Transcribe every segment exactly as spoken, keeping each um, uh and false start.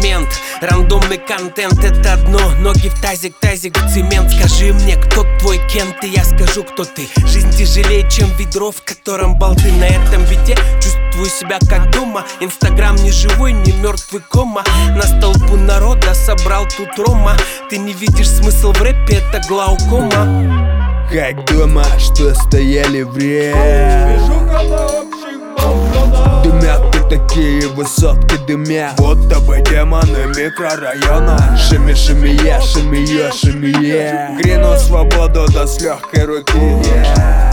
цемент. Рандомный контент — это одно. Ноги в тазик, тазик в цемент. Скажи мне, кто твой Кент, и я скажу, кто ты. Жизнь тяжелее, чем ведро, в котором болты. На этом бите чувствую себя как дома. Инстаграм не живой, не мертвый кома. Нас толпу народа собрал тут Рома. Ты не видишь смысл в рэпе, это глаукома. Как дома, что стояли в ряд. Дымят тут такие высотки, дымят будто бы демоны микрорайона. Шими, шимия, шимия, шимия. Грину свободу да с легкой руки, yeah.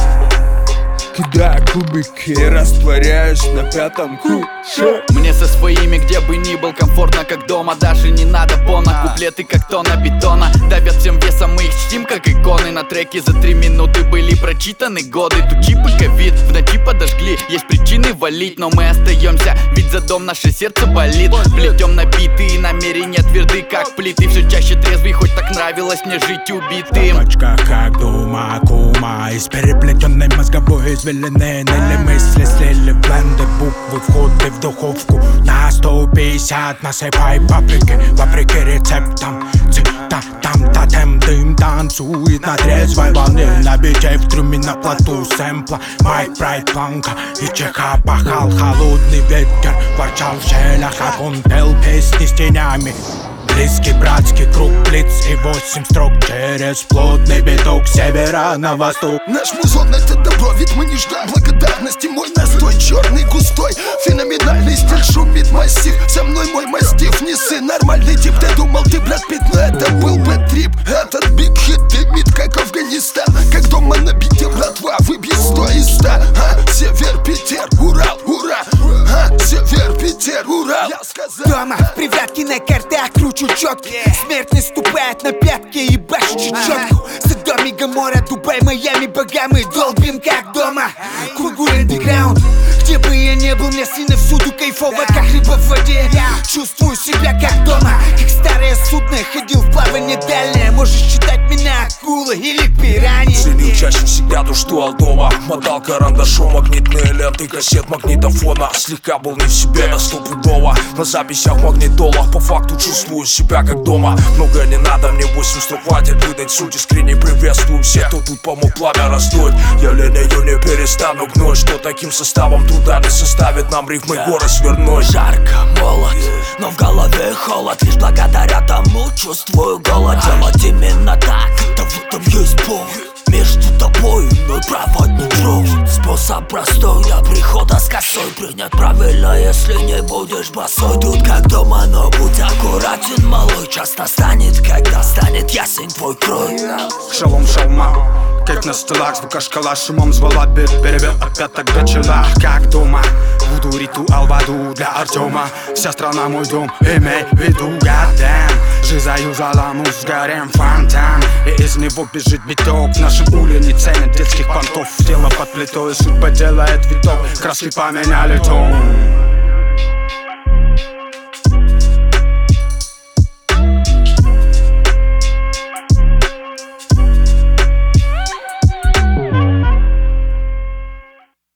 Кидаю кубики и растворяюсь на пятом круге. Мне со своими, где бы ни был, комфортно как дома. Даже не надо бона, куплеты как тонна бетона. Давят всем весом, мы их чтим как иконы. На треке за три минуты были прочитаны годы. Тут чипы ковид, в ночи подожгли. Есть причины валить, но мы остаемся, ведь за дом наше сердце болит. Плетем набитые намерения тверды, как плиты. Все чаще трезвый, хоть так нравилось мне жить убитым. Точка как дума, кума. Из переплетенной мозговой извилины ныли мысли, слили бленды, буквы, входы в духовку. На сто пятьдесят насыпай паприки, вопреки рецептам. Цитатам, тотем, дым танцует на трезвой волне. На бите в трюме на плоту сэмпла. Майк, прайд, планка и чеха пахал холодный ветер. Ворчал в щелях, как он пел песни с тенями. Близкий братский круг плиц и восемь строк через плотный биток севера на восток. Наш музон — это добро, ведь мы не ждем благодарности. Мой настой черный, густой, феноменальный стиль. Шумит массив, со мной мой мастиф. Не сын, нормальный тип, ты думал, ты Брэд Питт, но это был бы трип. Этот биг хит дымит, как Афганистан. Как дома на бите, братва, выбей сто из ста. А, Север, Питер, Урал, ура. А, Север, Питер, Урал. Я сказал. Дома, привратки на картах, кручу четки. Смерть наступает на пятки и башу чечетку. Содом и Гоморра, Дубай, Майами, Багамы. Долбим как дома, Кунгур андеграунд. Где бы я не был, мне сына всюду кайфово, как рыба в воде. Чувствую себя как дома, как старое судно. Ходил в плавание дальнее, можешь считать меня акулой или пираньей. Целил чаще всегда то, что алдова. Мотал карандашом магнитные ленты кассет магнитофона. Слегка был не в себе на стопудово. На записях магнитолах по факту чувствую себя как дома. Много не надо, мне восемь строк хватит выдать суть. Искренне приветствую всех, кто тут помог пламя раздуть. Я линию не перестану гнуть, что таким составом труда не составит нам рифмы горы свернуть. Жарко, молод, но в голове холод. Лишь благодаря тому чувствую голод. Делать именно так, да в этом есть повод. Между тобой и мной проводник друг. Способ простой до прихода с косой. Принять правильно, если не будешь босой. Тут как дома, но будь аккуратен, малой. Час настанет, когда станет ясен твой крой. Шалом, шалма, как на столах. Звука шкала шумом звала бит. Перевел от пяток до чела, как дома. Вуду, ритуал в аду для Артема. Вся страна мой дом, имей в виду, goddamn. Жизнь заюзала, мы сгорим фонтан. И из него бежит биток. В нашем уле не ценят детских понтов. Тело под плитой, судьба делает виток. Краски поменяли тон.